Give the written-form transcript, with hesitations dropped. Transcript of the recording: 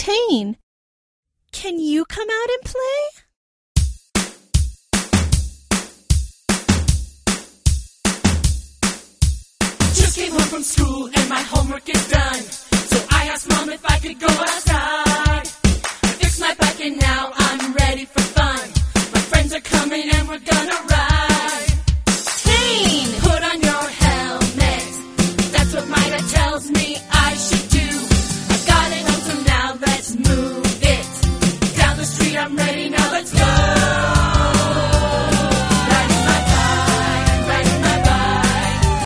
entertain. Can you come out and play? Just came home from school and my homework is done. So I asked Mom if I could go outside. I fixed my bike and now I'm ready for fun. My friends are coming and we're gonna ride.